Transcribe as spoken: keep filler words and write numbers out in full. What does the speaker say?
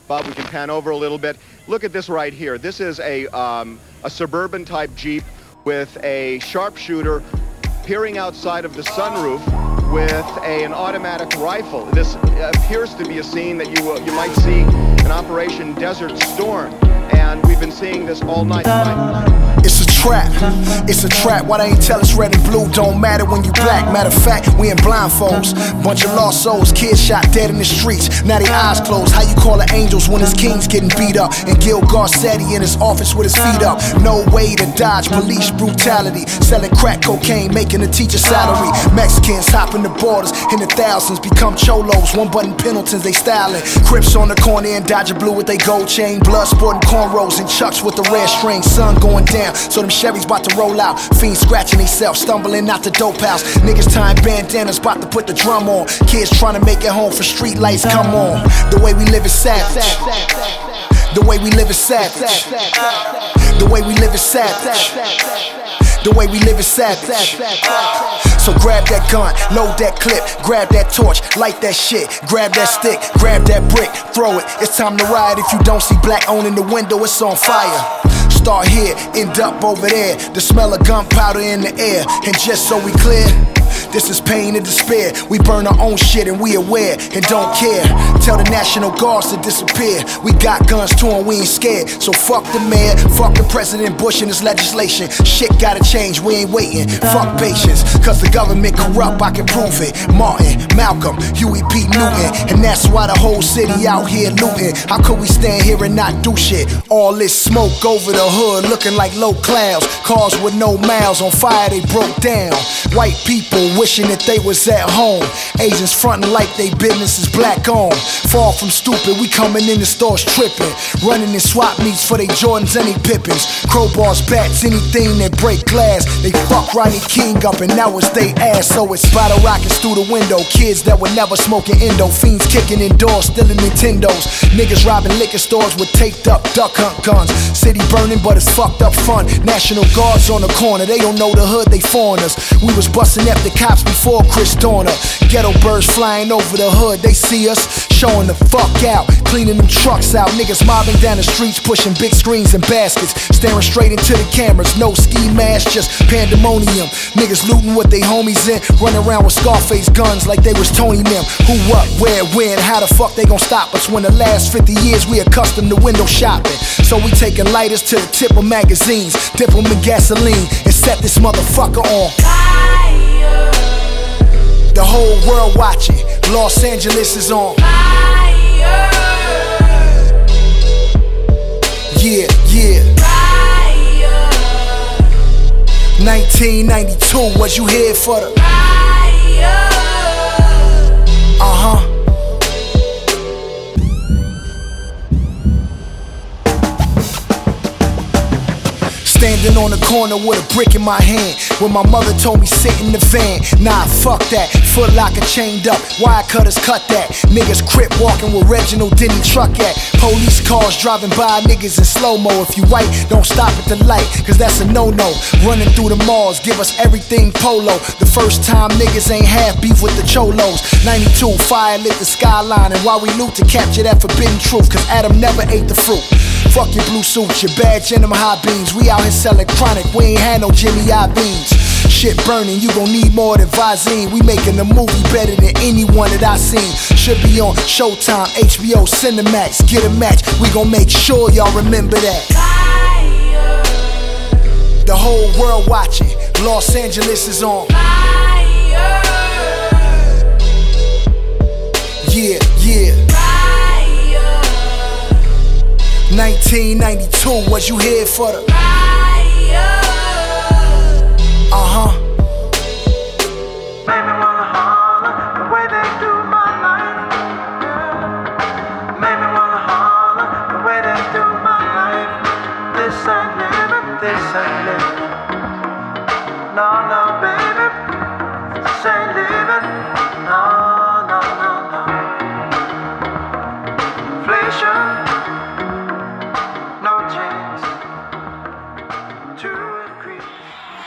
Bob, we can pan over a little bit. Look at this right here. This is a, um, a suburban type Jeep with a sharpshooter peering outside of the sunroof with a, an automatic rifle. This appears to be a scene that you, uh, you might see in Operation Desert Storm. And we've been seeing this all night. It's a trap, it's a trap. Why they ain't tell us red and blue don't matter when you black? Matter of fact, we in blindfolds. Bunch of lost souls, kids shot dead in the streets. Now they eyes closed. How you call it angels when his king's getting beat up? And Gil Garcetti in his office with his feet up. No way to dodge police brutality. Selling crack cocaine, making a teacher salary. Mexicans hopping the borders in the thousands, become cholos. One button Pendletons, they styling. Crips on the corner and Dodger blue with they gold chain. Blood sporting cornrows and chucks with the red string. Sun going down, so them Chevys bout to roll out. Fiends scratching themselves, stumbling out the dope house. Niggas tying bandanas, bout to put the drum on. Kids trying to make it home for street lights, come on. The way we live is savage. The way we live is savage. The way we live is savage. The way we live is savage. So grab that gun, load that clip, grab that torch, light that shit, grab that stick, grab that brick, throw it. It's time to ride. If you don't see black on in the window, it's on fire. Start here, end up over there. The smell of gunpowder in the air. And just so we clear, this is pain and despair. We burn our own shit and we aware and don't care. Tell the National Guards to disappear. We got guns too and we ain't scared. So fuck the mayor, fuck the President Bush and his legislation. Shit gotta change, we ain't waiting. Fuck patience, cause the government corrupt, I can prove it. Martin, Malcolm, Huey P. Newton. And that's why the whole city out here looting. How could we stand here and not do shit? All this smoke over the hood looking like low clouds. Cars with no mouths on fire, they broke down. White people wishing that they was at home. Asians fronting like they business is black owned. Far from stupid, we coming in the stores tripping. Running in swap meets for they Jordans and they Pippins. Crowbars, bats, anything that break glass. They fuck Rodney King up and now it's they ass. So it's bottle rockets through the window. Kids that were never smoking endo. Fiends kicking indoors, stealing Nintendos. Niggas robbing liquor stores with taped up duck hunt guns. City burning but it's fucked up fun. National Guards on the corner, they don't know the hood, they foreigners. We was busting up the cops before Chris Dorner. Ghetto birds flying over the hood, they see us showing the fuck out, cleaning them trucks out. Niggas mobbing down the streets, pushing big screens and baskets, staring straight into the cameras. No ski mask, just pandemonium. Niggas looting what they homies in, running around with Scarface guns like they was Tony them. Who, what, where, when, how the fuck they gon' stop us when the last fifty years we accustomed to window shopping? So we taking lighters to the tip of magazines, dip them in gasoline and set this motherfucker on fire. The whole world watching, Los Angeles is on fire. Yeah, yeah. Fire. nineteen ninety-two, was you here for the fire? Uh-huh. Standing on the corner with a brick in my hand, when my mother told me sit in the van. Nah, fuck that, Foot Locker chained up, wire cutters cut that. Niggas crip walking with Reginald Denny truck at. Police cars driving by, niggas in slow-mo. If you white, don't stop at the light, cause that's a no-no. Running through the malls, give us everything polo. The first time niggas ain't half beef with the cholos. ninety-two, fire lit the skyline, and while we loot to capture that forbidden truth, cause Adam never ate the fruit. Fuck your blue suits, your badge and them high beams. We out here selling chronic, we ain't had no Jimmy Iovines. Shit burning, you gon' need more than Visine. We making a movie better than anyone that I seen. Should be on Showtime, H B O, Cinemax. Get a match, we gon' make sure y'all remember that. Fire. The whole world watching, Los Angeles is on fire. Yeah, yeah. nineteen ninety-two, was you here for the